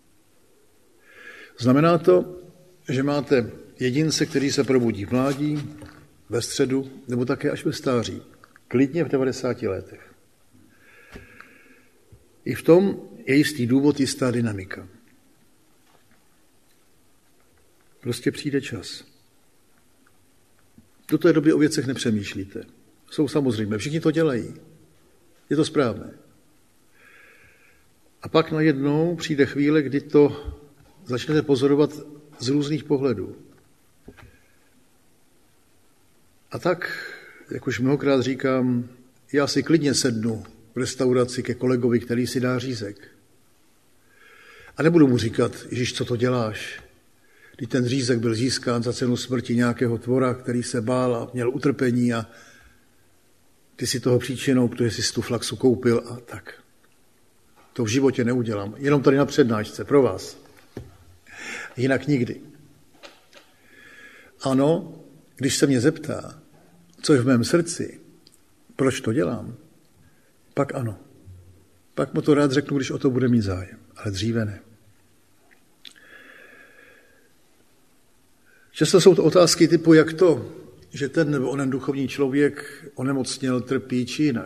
Znamená to, že máte jedince, který se probudí v mládí, ve středu, nebo také až ve stáří. Klidně v 90 letech. I v tom je jistý důvod, jistá dynamika. Prostě přijde čas. Do té doby o věcech nepřemýšlíte. Jsou samozřejmé, všichni to dělají. Je to správné. A pak najednou přijde chvíle, kdy to začnete pozorovat z různých pohledů. A tak, jak už mnohokrát říkám, já si klidně sednu v restauraci ke kolegovi, který si dá řízek. A nebudu mu říkat, Ježíš, co to děláš? Když ten řízek byl získán za cenu smrti nějakého tvora, který se bál a měl utrpení a ty si toho příčinou, protože jsi tu flaxu koupil a tak. To v životě neudělám. Jenom tady na přednášce, pro vás. Jinak nikdy. Ano, když se mě zeptá, co je v mém srdci, proč to dělám, pak ano. Pak mu to rád řeknu, když o to bude mít zájem, ale dříve ne. Často jsou to otázky typu, jak to, že ten nebo onen duchovní člověk onemocněl, trpí či jinak.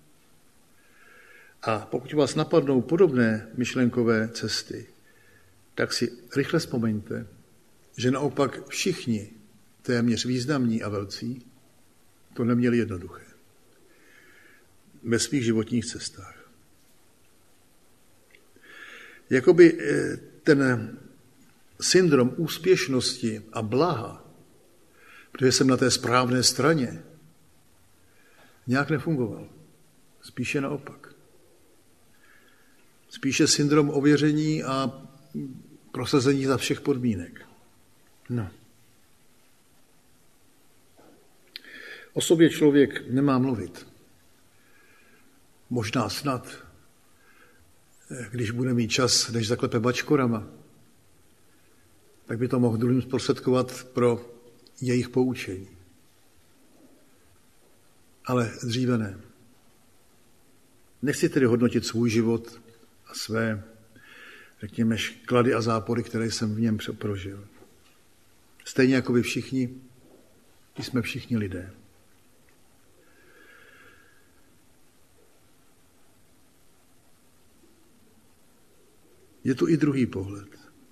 A pokud vás napadnou podobné myšlenkové cesty, tak si rychle vzpomeňte, že naopak všichni téměř významní a velcí to neměli jednoduché ve svých životních cestách. Jakoby ten syndrom úspěšnosti a blaha, protože jsem na té správné straně, nějak nefungoval. Spíše naopak. Spíše syndrom ověření a prosazení za všech podmínek. No. O sobě člověk nemá mluvit. Možná snad, když bude mít čas, než zaklepe bačkorama, tak by to mohl druhým zprostředkovat pro jejich poučení. Ale dříve ne. Nechci tedy hodnotit svůj život a své řekněme, klady a zápory, které jsem v něm prožil. Stejně jako vy všichni, jsme všichni lidé. Je tu i druhý pohled.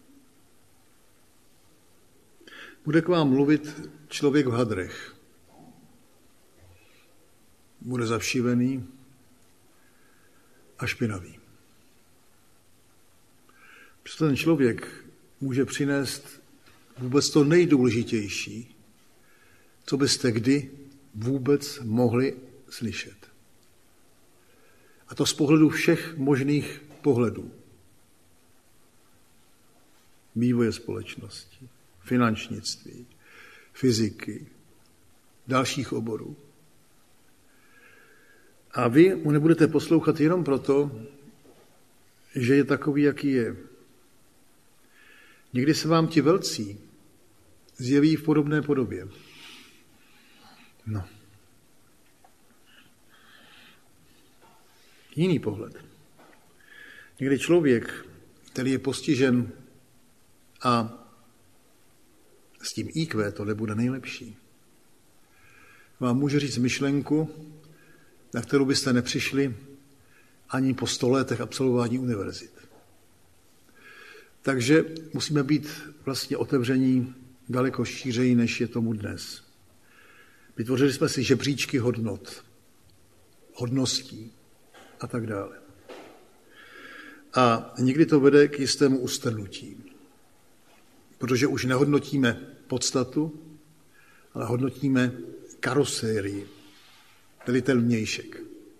Bude k vám mluvit člověk v hadrech. Bude zavšivený a špinavý. Přesto ten člověk může přinést vůbec to nejdůležitější, co byste kdy vůbec mohli slyšet. A to z pohledu všech možných pohledů. Vývoje společnosti, finančnictví, fyziky, dalších oborů. A vy mu nebudete poslouchat jenom proto, že je takový, jaký je. Někdy se vám ti velcí zjeví v podobné podobě. No. Jiný pohled. Někdy člověk, který je postižen a s tím IQ to nebude nejlepší, vám může říct myšlenku, na kterou byste nepřišli ani po 100 letech absolvování univerzit. Takže musíme být vlastně otevření daleko šířeji, než je tomu dnes. Vytvořili jsme si žebříčky hodnot, hodností a tak dále. A někdy to vede k jistému ustrnutí, protože už nehodnotíme podstatu, ale hodnotíme karosérii, tedy ten vnějšek.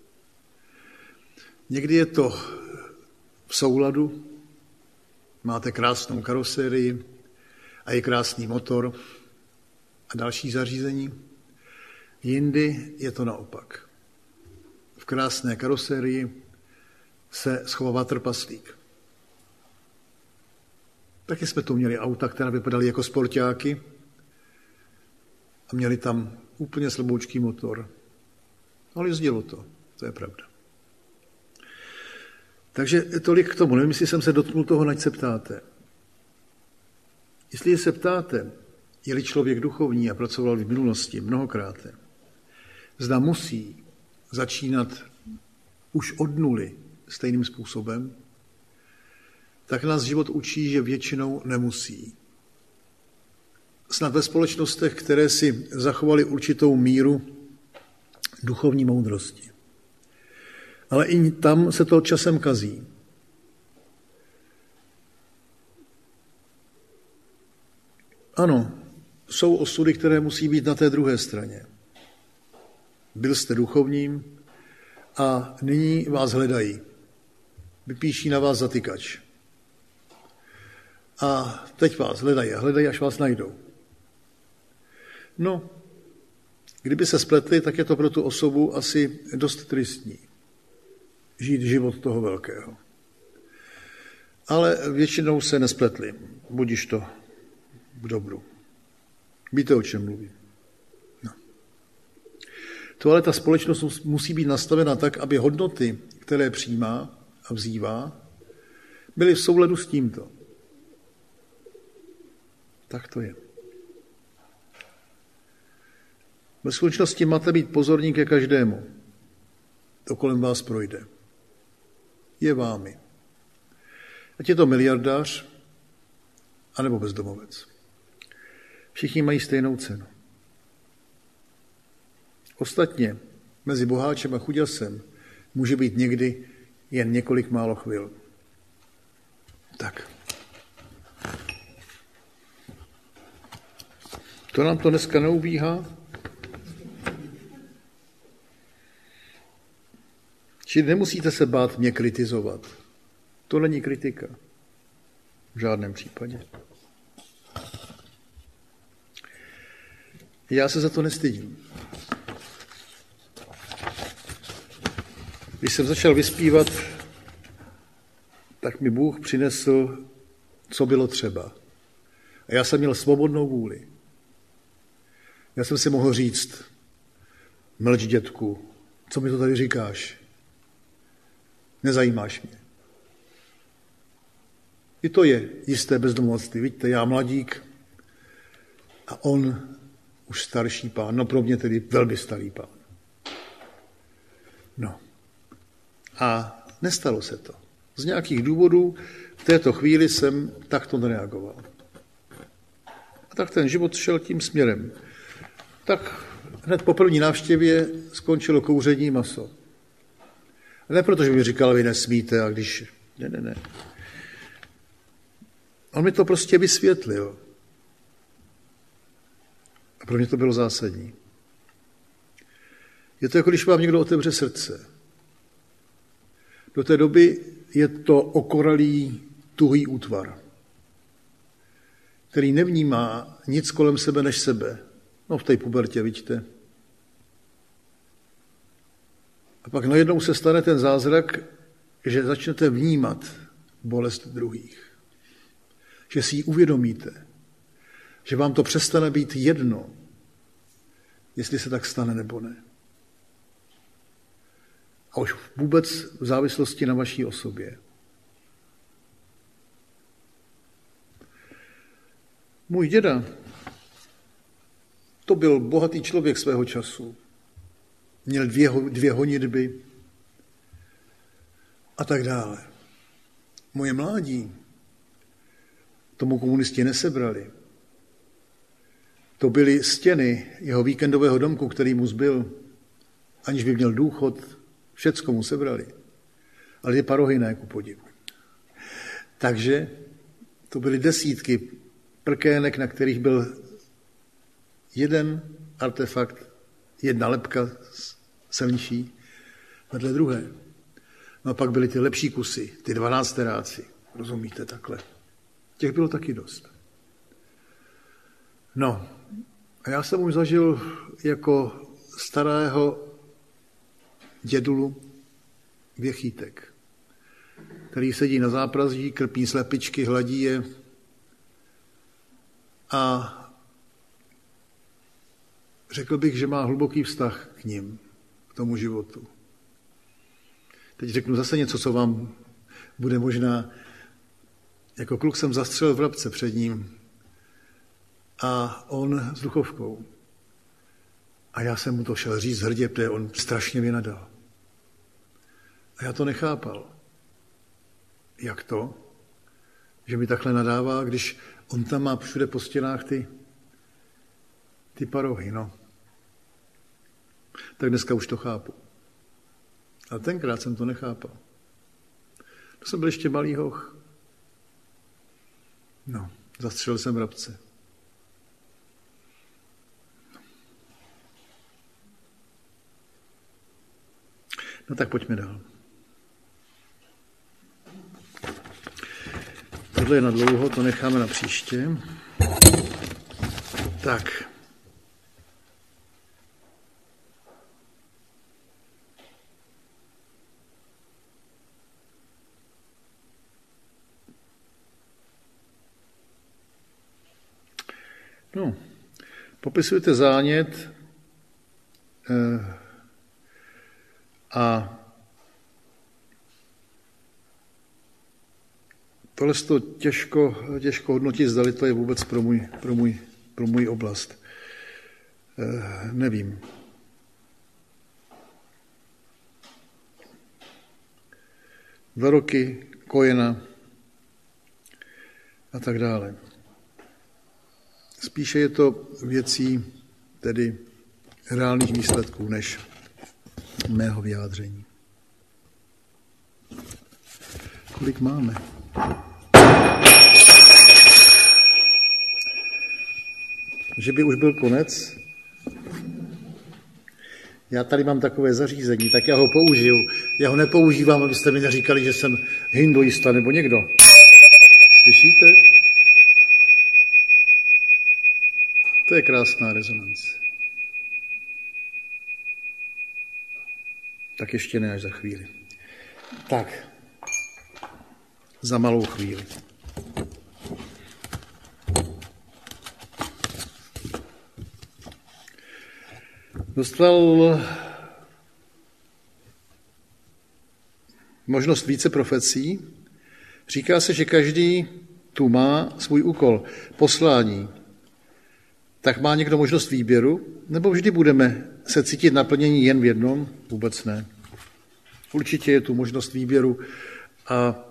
Někdy je to v souladu, máte krásnou karosérii a je krásný motor a další zařízení. Jindy je to naopak. V krásné karosérii se schovává trpaslík. Taky jsme tu měli auta, která vypadaly jako sportáky a měli tam úplně slaboučký motor. Ale jezdilo to je pravda. Takže tolik k tomu. Nevím, jestli jsem se dotknul toho, nač se ptáte. Jestli se ptáte, je-li člověk duchovní a pracoval v minulosti mnohokrát, zda musí začínat už od nuly stejným způsobem, tak nás život učí, že většinou nemusí. Snad ve společnostech, které si zachovaly určitou míru duchovní moudrosti. Ale i tam se to časem kazí. Ano, jsou osudy, které musí být na té druhé straně. Byl jste duchovním a nyní vás hledají. Vypíší na vás zatykač. A teď vás hledají, až vás najdou. No, kdyby se spletli, tak je to pro tu osobu asi dost tristní. Žít život toho velkého. Ale většinou se nespletli. Budiž to k dobru. Víte, o čem mluvím. No. To ale ta společnost musí být nastavena tak, aby hodnoty, které přijímá a vzývá, byly v souladu s tímto. Tak to je. Ve skutečnosti máte být pozorní ke každému, kdo kolem vás projde. Je vámi. Ať je to miliardář, anebo bezdomovec. Všichni mají stejnou cenu. Ostatně mezi boháčem a chuděsem může být někdy jen několik málo chvil. Tak. To nám to dneska neubíhá? Čili nemusíte se bát mě kritizovat. To není kritika. V žádném případě. Já se za to nestydím. Když jsem začal vyspívat, tak mi Bůh přinesl, co bylo třeba. A já jsem měl svobodnou vůli. Já jsem si mohl říct, mlč, dětku, co mi to tady říkáš? Nezajímáš mě. I to je jisté bezdomovectví. Vidíte, já mladík a on už starší pán. No pro mě tedy velmi starý pán. No. A nestalo se to. Z nějakých důvodů v této chvíli jsem takto nereagoval. A tak ten život šel tím směrem. Tak hned po první návštěvě skončilo kouření maso. Ne proto, že by mi říkal, vy nesmíte, a když... Ne. On mi to prostě vysvětlil. A pro mě to bylo zásadní. Je to jako když vám někdo otevře srdce. Do té doby je to okoralý, tuhý útvar, který nevnímá nic kolem sebe než sebe. No v té pubertě, vidíte. A pak najednou se stane ten zázrak, že začnete vnímat bolest druhých. Že si ji uvědomíte. Že vám to přestane být jedno, jestli se tak stane nebo ne. A už vůbec v závislosti na vaší osobě. Můj děda, to byl bohatý člověk svého času. Měl dvě honitby a tak dále. Moje mládí tomu komunisti nesebrali. To byly stěny jeho víkendového domku, který mu zbyl, aniž by měl důchod, všecko mu sebrali. Ale je parohy ne, ku podivu. Takže to byly desítky prkének, na kterých byl jeden artefakt, jedna lebka silnější vedle druhé. No a pak byly ty lepší kusy, ty 12teráci, rozumíte, takhle. Těch bylo taky dost. No, a já jsem už zažil jako starého dědulu Věchýtek, který sedí na zápraží, krpí slepičky, hladí je a řekl bych, že má hluboký vztah k nim, k tomu životu. Teď řeknu zase něco, co vám bude možná... Jako kluk jsem zastřelil vrabce před ním a on s duchovkou. A já jsem mu to šel říct hrdě, protože on strašně mě nadal. A já to nechápal. Jak to? Že mi takhle nadává, když on tam má všude po stěnách ty parohy, no. Tak dneska už to chápu. Ale tenkrát jsem to nechápal. To jsem byl ještě malý hoch. No, zastřelil jsem vrabce. No tak pojďme dál. Tohle je na dlouho, to necháme na příště. Tak. No, popisujete zánět a tohle to těžko hodnotit, zdali to je vůbec pro můj oblast. Nevím. Dva roky, kojena a tak dále. Spíše je to věcí tedy reálných výsledků, než mého vyjádření. Kolik máme? Že by už byl konec? Já tady mám takové zařízení, tak já ho použiju. Já ho nepoužívám, abyste mi neříkali, že jsem hinduista nebo někdo. Slyšíte? To je krásná rezonance. Tak ještě ne až za chvíli. Tak, za malou chvíli. Dostal možnost více profecí, Říká se, že každý tu má svůj úkol, poslání. Tak má někdo možnost výběru? Nebo vždy budeme se cítit naplnění jen v jednom? Vůbec ne. Určitě je tu možnost výběru a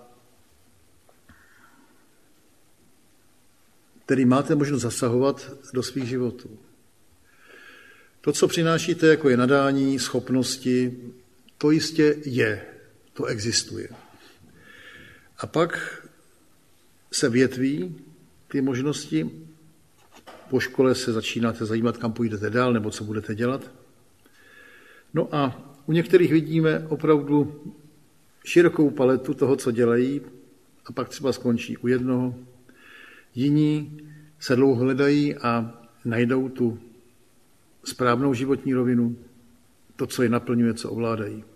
tedy máte možnost zasahovat do svých životů. To, co přinášíte, jako je nadání, schopnosti, to jistě je, to existuje. A pak se větví ty možnosti. Po škole se začínáte zajímat, kam půjdete dál, nebo co budete dělat. No a u některých vidíme opravdu širokou paletu toho, co dělají, a pak třeba skončí u jednoho. Jiní se dlouho hledají a najdou tu správnou životní rovinu, to, co je naplňuje, co ovládají.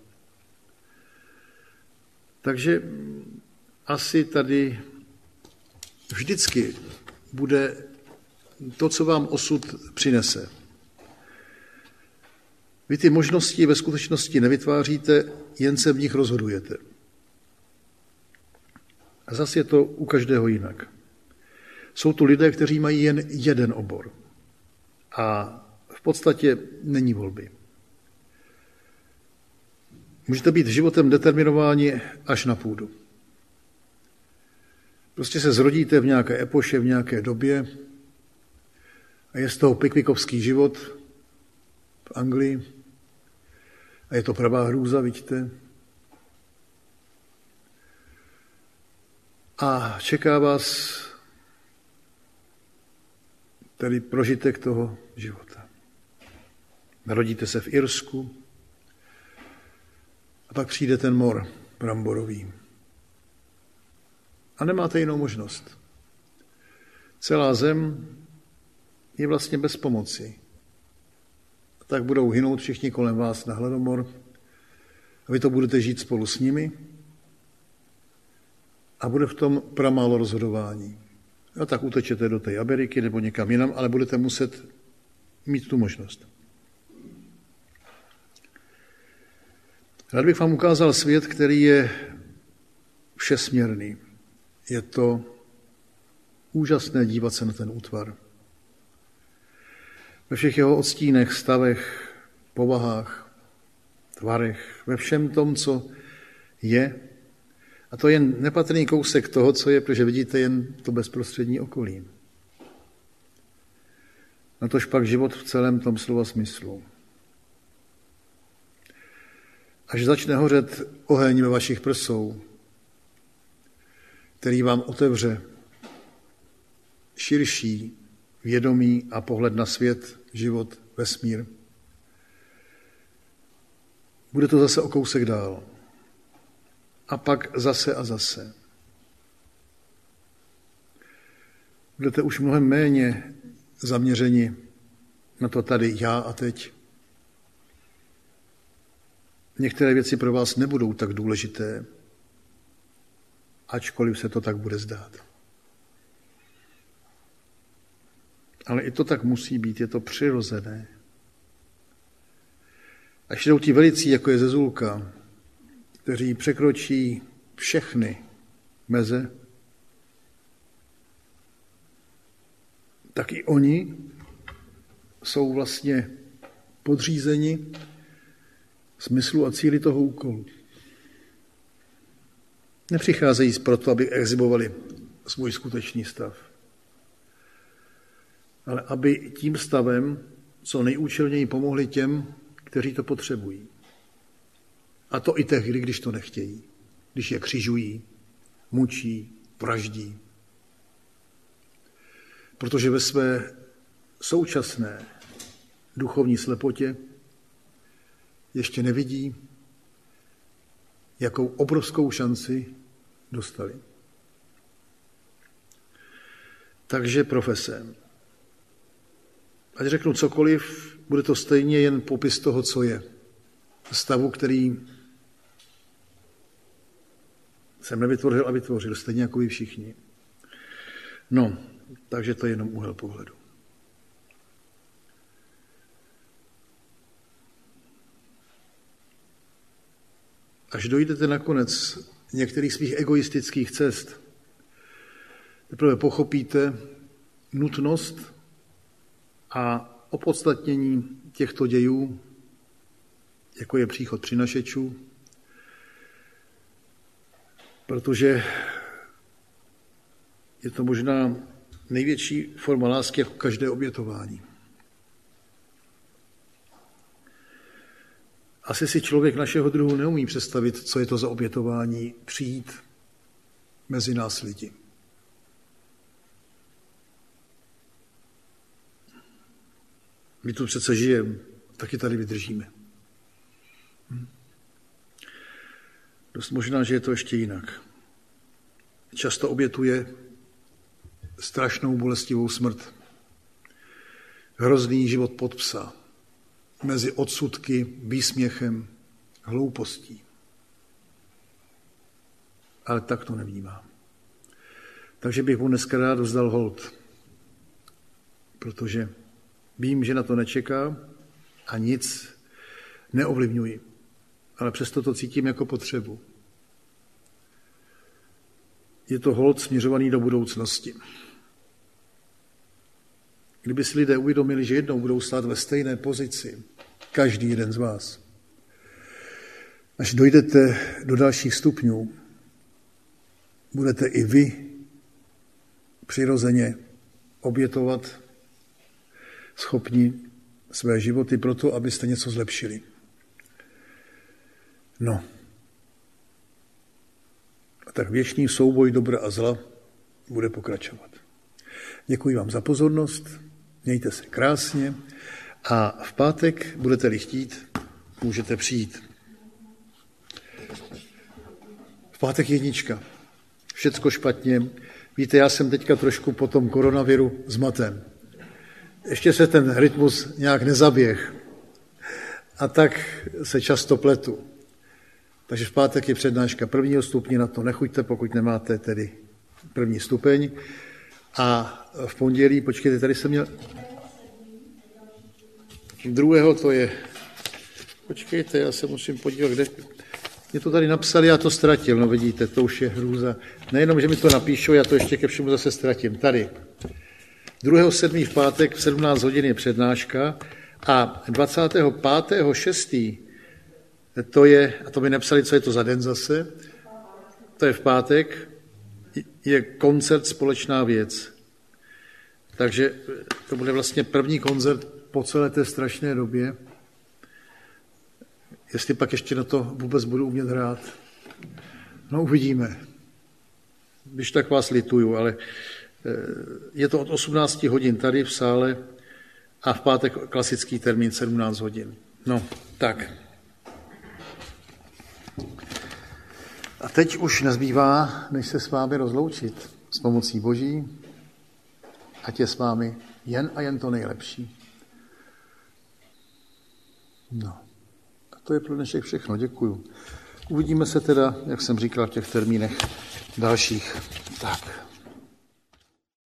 Takže asi tady vždycky bude to, co vám osud přinese. Vy ty možnosti ve skutečnosti nevytváříte, jen se v nich rozhodujete. A zase je to u každého jinak. Jsou tu lidé, kteří mají jen jeden obor. A v podstatě není volby. Můžete být životem determinováni až na půdu. Prostě se zrodíte v nějaké epoše, v nějaké době a je z toho pikvikovský život v Anglii a je to pravá hrůza, vidíte. A čeká vás tedy prožitek toho života. Narodíte se v Irsku a pak přijde ten mor bramborový. A nemáte jinou možnost. Celá zem je vlastně bez pomoci. A tak budou hynout všichni kolem vás na hladomor a vy to budete žít spolu s nimi a bude v tom pramálo rozhodování. A tak utečete do té Ameriky nebo někam jinam, ale budete muset mít tu možnost. Rád bych vám ukázal svět, který je všesměrný. Je to úžasné dívat se na ten útvar. Ve všech jeho odstínech, stavech, povahách, tvarech, ve všem tom, co je. A to je jen nepatrný kousek toho, co je, protože vidíte jen to bezprostřední okolí. Natož pak život v celém tom slova smyslu. Až začne hořet oheň ve vašich prsou, který vám otevře širší vědomí a pohled na svět, život, vesmír. Bude to zase o kousek dál. A pak zase a zase. Budete už mnohem méně zaměřeni na to tady já a teď. Některé věci pro vás nebudou tak důležité, ačkoliv se to tak bude zdát. Ale i to tak musí být, je to přirozené. Až jdou ti velicí, jako je Zezulka, kteří překročí všechny meze, tak i oni jsou vlastně podřízeni smyslu a cíli toho úkolu. Nepřicházejí proto, aby exhibovali svůj skutečný stav, ale aby tím stavem co nejúčelněji pomohli těm, kteří to potřebují. A to i tehdy, když to nechtějí, když je křižují, mučí, vraždí. Protože ve své současné duchovní slepotě ještě nevidí, jakou obrovskou šanci dostali. Takže profese. Ať řeknu cokoliv, bude to stejně jen popis toho, co je. Stavu, který jsem nevytvořil a vytvořil, stejně jako vy všichni. No, takže to je jenom úhel pohledu. Až dojdete nakonec některých svých egoistických cest, teprve pochopíte nutnost a opodstatnění těchto dějů, jako je příchod přinašečů, protože je to možná největší forma lásky jako každé obětování. Asi si člověk našeho druhu neumí představit, co je to za obětování přijít mezi nás lidi. My tu přece žijeme, taky tady vydržíme. Dost možná, že je to ještě jinak. Často obětuje strašnou bolestivou smrt. Hrozný život pod psa. Mezi odsudky, výsměchem, hloupostí. Ale tak to nevnímám. Takže bych mu dneska rád vzdal hold. Protože vím, že na to nečeká a nic neovlivňuji. Ale přesto to cítím jako potřebu. Je to hold směřovaný do budoucnosti. Kdyby si lidé uvědomili, že jednou budou stát ve stejné pozici, každý jeden z vás, až dojdete do dalších stupňů, budete i vy přirozeně obětovat schopni své životy proto, abyste něco zlepšili. No. A tak věčný souboj dobra a zla bude pokračovat. Děkuji vám za pozornost, mějte se krásně a v pátek, budete-li chtít, můžete přijít. V pátek 1. Všecko špatně. Víte, já jsem teďka trošku po tom koronaviru zmaten. Ještě se ten rytmus nějak nezaběh. A tak se často pletu. Takže v pátek je přednáška 1. stupně, na to nechuďte, pokud nemáte tedy 1. stupeň. A v pondělí, počkejte, tady jsem měl... 2. to je... Počkejte, já se musím podívat, kde... Mě to tady napsali, já to ztratil, no vidíte, to už je hrůza. Nejenom, že mi to napíšou, já to ještě ke všemu zase ztratím. Tady. 2.7. v pátek v 17 hodin je přednáška a 25.6. to je, a to mi nepsali, co je to za den zase, to je v pátek, je koncert Společná věc. Takže to bude vlastně první koncert po celé té strašné době. Jestli pak ještě na to vůbec budu umět hrát. No uvidíme. Když tak vás lituju, ale je to od 18 hodin tady v sále a v pátek klasický termín 17 hodin. No, tak. A teď už nezbývá, než se s vámi rozloučit s pomocí Boží, ať je s vámi jen a jen to nejlepší. No, a to je pro dnešek všechno, děkuju. Uvidíme se teda, jak jsem říkal, v těch termínech dalších. Tak.